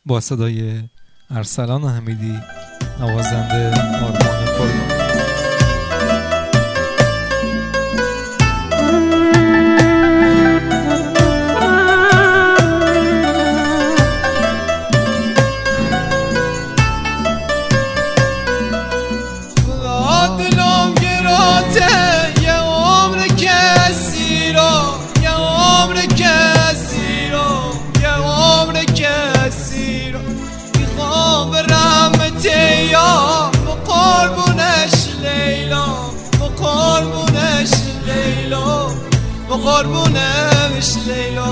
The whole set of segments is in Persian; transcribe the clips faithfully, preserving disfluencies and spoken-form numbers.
با صدای ارسلان حمیدی نوازنده آرمان قربانی. قربونش لیلا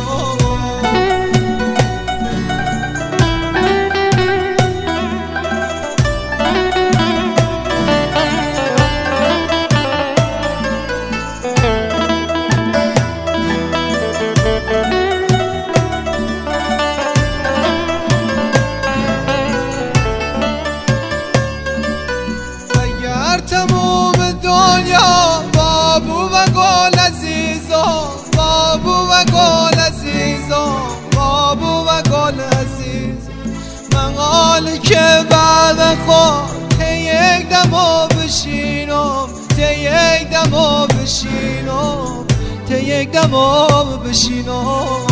اگر تموم دنیا بابو و گل عزیزا بابو و گل عزیزا بابو و گل عزیز من حالی که بعد خود ته یک دمو بشینم ته یک دمو بشینم ته یک دمو بشینم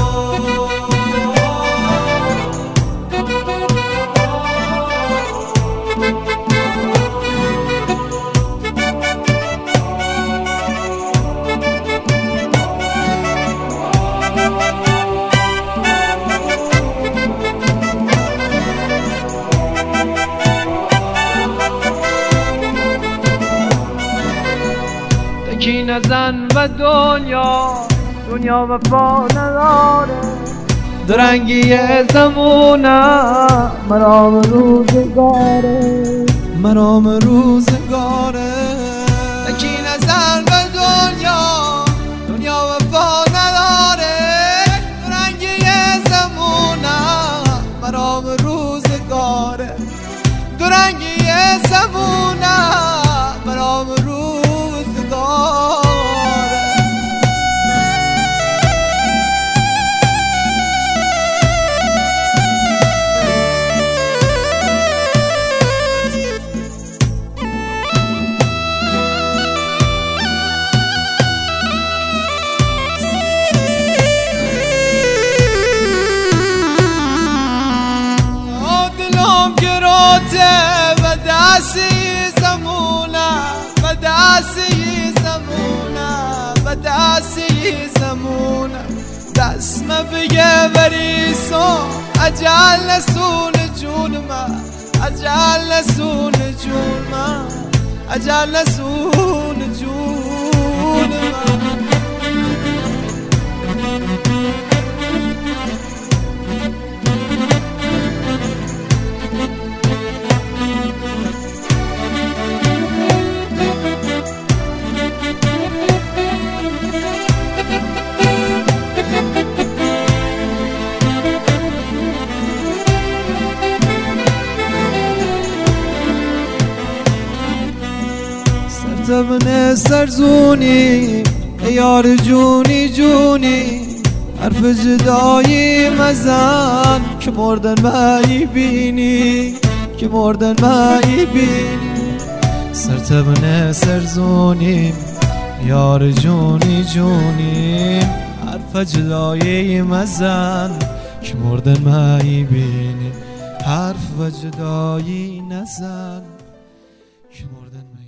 کی نزن و دنیا دنیا وفا نداره درنگی زمونه مرام روزگاره مرام روزگاره کی نزن و دنیا دنیا وفا نداره درنگی زمونه مرام روزگاره درنگی زمونه مرام روزگاره دلم گروته و دستی زمونه و دستی زمونه و دستی زمونه دست ما بگه بریسو اجل نسون جون ما اجل نسون جون ما اجل نسون جون ما زبن سرزونی یار جونی جونی حرف جدایی مزن که مردن مایی بینی که مردن مایی بینی سرتبن سرزونی یار جونی جونی حرف جدایی مزن که مردن مایی بینی حرف جدایی نزن که مردن مایی